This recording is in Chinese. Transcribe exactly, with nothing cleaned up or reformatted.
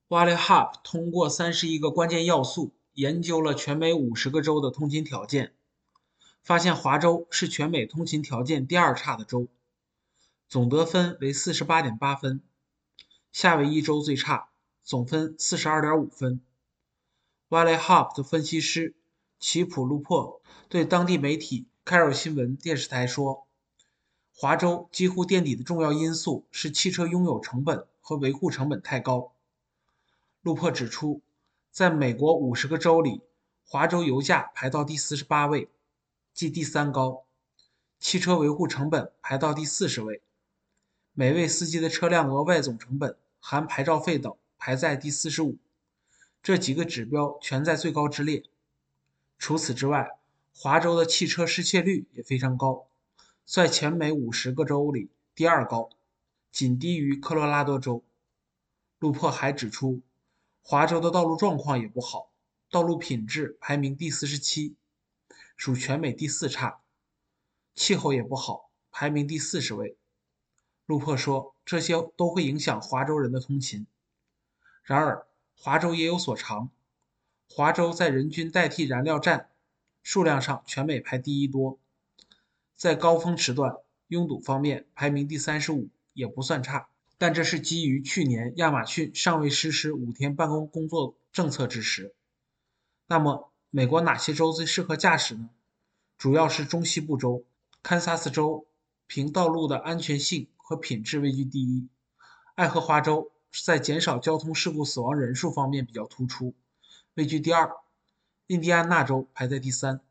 Wally Hop 通过三十一个关键要素，研究了全美五十个州的通勤条件，发现华州是全美通勤条件第二差的州，总得分为 四十八点八 分，夏威夷州最差，总分 四十二点五 分。Wally Hop 的分析师齐普·路珀对当地媒体 Carol 新闻电视台说，华州几乎垫底的重要因素是汽车拥有成本和维护成本太高。路珀指出，在美国五十个州里，华州油价排到第四十八位，即第三高；汽车维护成本排到第四十位，每位司机的车辆额外总成本含牌照费等排在第四十五，这几个指标全在最高之列。除此之外，华州的汽车失窃率也非常高，在全美五十个州里第二高，仅低于科罗拉多州。路珀还指出，华州的道路状况也不好，道路品质排名第四十七，属全美第四差，气候也不好，排名第四十位。路珀说，这些都会影响华州人的通勤。然而，华州也有所长，华州在人均代替燃料站数量上全美排第一多，在高峰时段拥堵方面排名第三十五，也不算差。但这是基于去年亚马逊尚未实施五天办公工作政策之时。那么，美国哪些州最适合驾驶呢？主要是中西部州。堪萨斯州凭道路的安全性和品质位居第一，爱荷华州在减少交通事故死亡人数方面比较突出，位居第二，印第安纳州排在第三。